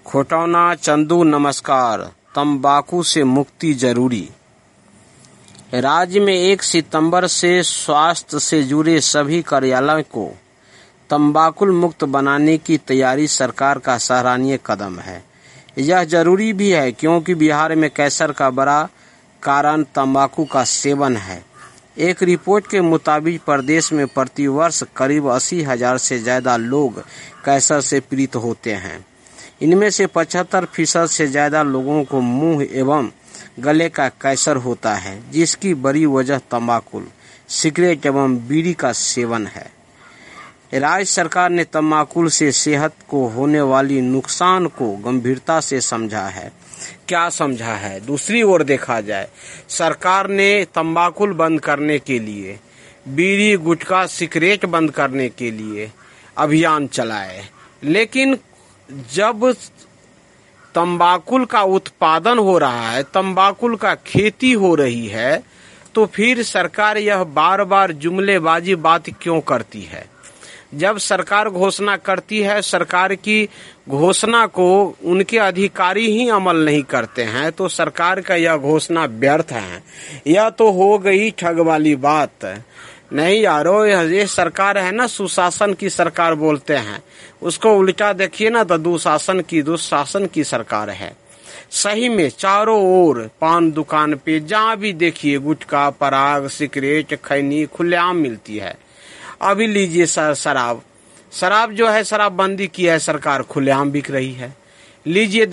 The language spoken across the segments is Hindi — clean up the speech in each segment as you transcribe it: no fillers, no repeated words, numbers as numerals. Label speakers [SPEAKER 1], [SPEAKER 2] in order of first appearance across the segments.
[SPEAKER 1] खोटौना चंदू नमस्कार। तंबाकू से मुक्ति जरूरी। राज्य में 1 सितंबर से स्वास्थ्य से जुड़े सभी कार्यालयों को तंबाकू मुक्त बनाने की तैयारी सरकार का सराहनीय कदम है। यह जरूरी भी है क्योंकि बिहार में कैंसर का बड़ा कारण तंबाकू का सेवन है। एक रिपोर्ट के मुताबिक प्रदेश में प्रतिवर्ष करीब 80,000 से ज्यादा लोग कैंसर से पीड़ित होते हैं। इनमें से 75% से ज्यादा लोगों को मुंह एवं गले का कैंसर होता है, जिसकी बड़ी वजह तंबाकू, सिगरेट एवं बीड़ी का सेवन है। राज्य सरकार ने तंबाकू से सेहत को होने वाली नुकसान को गंभीरता से समझा है। क्या समझा है? दूसरी ओर देखा जाए, सरकार ने तंबाकू बंद करने के लिए, बीड़ी गुटखा सिगरेट बंद करने के लिए अभियान चलाए, लेकिन जब तंबाकू का उत्पादन हो रहा है, तंबाकू का खेती हो रही है, तो फिर सरकार यह बार बार जुमलेबाजी बात क्यों करती है? जब सरकार घोषणा करती है, सरकार की घोषणा को उनके अधिकारी ही अमल नहीं करते हैं, तो सरकार का यह घोषणा व्यर्थ है। यह तो हो गई ठग वाली बात। नहीं यारो, ये सरकार है ना, सुशासन की सरकार बोलते हैं, उसको उल्टा देखिए ना तो दुशासन की सरकार है। सही में चारों ओर पान दुकान पे जहाँ भी देखिए गुटखा, पराग, सिगरेट, खैनी खुलेआम मिलती है। अभी लीजिए शराब जो है, शराबबंदी की है सरकार, खुलेआम बिक रही है। लीजिए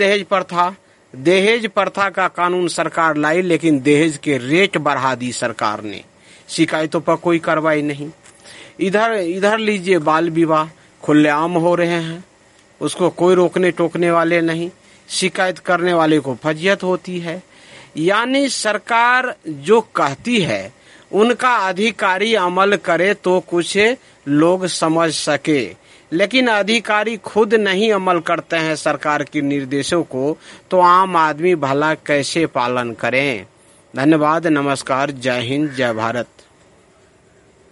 [SPEAKER 1] दहेज प्रथा का कानून सरकार लाई, लेकिन दहेज के रेट बढ़ा दी सरकार ने, शिकायतों पर कोई कार्रवाई नहीं। इधर लीजिए बाल विवाह खुलेआम हो रहे हैं, उसको कोई रोकने टोकने वाले नहीं, शिकायत करने वाले को फजीहत होती है। यानी सरकार जो कहती है उनका अधिकारी अमल करे तो कुछ लोग समझ सके, लेकिन अधिकारी खुद नहीं अमल करते हैं सरकार के निर्देशों को, तो आम आदमी भला कैसे पालन करें? धन्यवाद, नमस्कार, जय हिंद, जय भारत।